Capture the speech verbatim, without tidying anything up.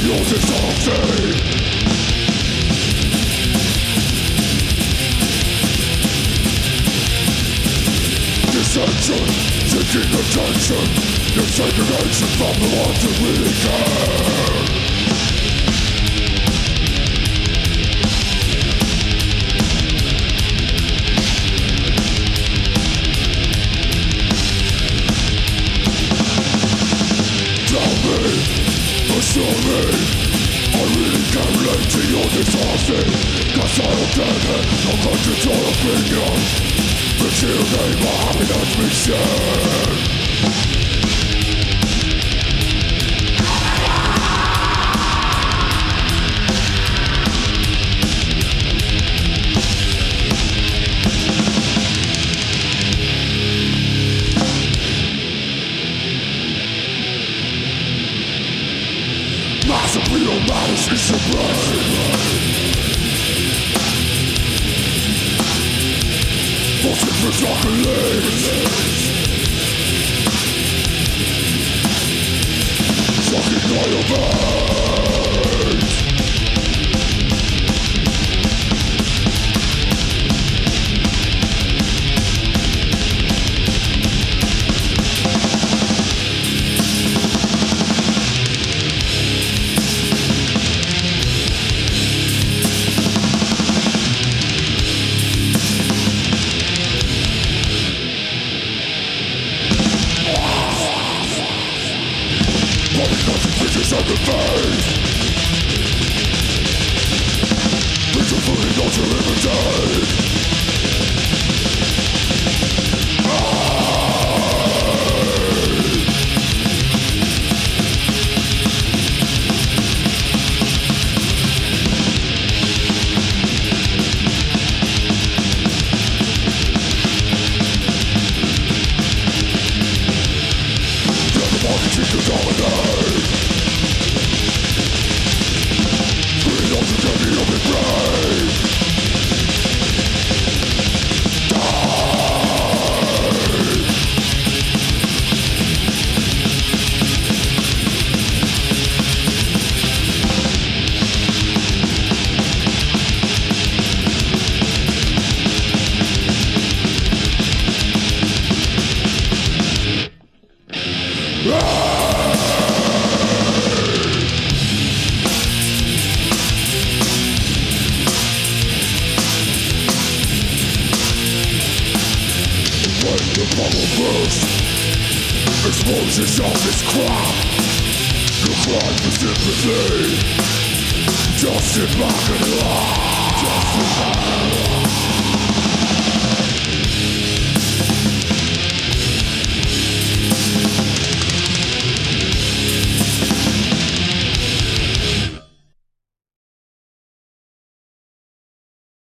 Your dishonesty. Dissension, seeking attention. Your segregation from the ones that really care. Assure me, I really can't relate to your dishonesty. Cause I don't get it, I'm conscious your opinion. But you need my happiness be shared. Massive real matters is your brain. Forcing for chocolate. Sucking all your veins. Of the face. Reaching for the ultra limited. The market seems to dominate. Of the brave. The bubble burst. Expose yourself as crap. You cry for sympathy. Just sit back and laugh.